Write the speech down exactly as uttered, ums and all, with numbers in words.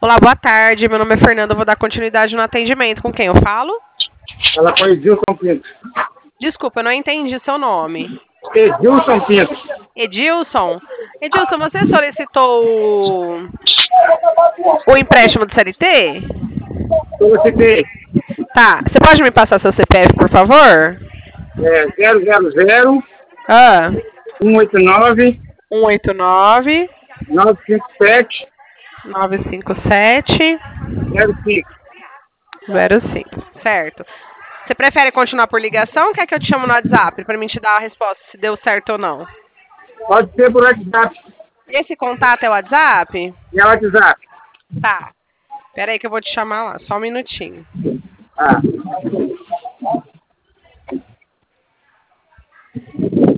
Olá, boa tarde. Meu nome é Fernanda. Eu vou dar continuidade no atendimento. Com quem eu falo? Ela foi Edilson Pinto. Desculpa, eu não entendi seu nome. Edilson Pinto. Edilson? Edilson, você solicitou o, o empréstimo do C L T? Solicitei Tá. Você pode me passar seu C P F, por favor? é, zero zero zero, Ah, um oito nove, um oito nove, nove cinco sete, nove cinco sete, zero cinco. zero cinco. Certo. Você prefere continuar por ligação ou quer que eu te chamo no WhatsApp para mim te dar a resposta se deu certo ou não? Pode ser por WhatsApp. Esse contato é o WhatsApp? E é WhatsApp. Tá. Pera aí que eu vou te chamar lá, só um minutinho. Ah.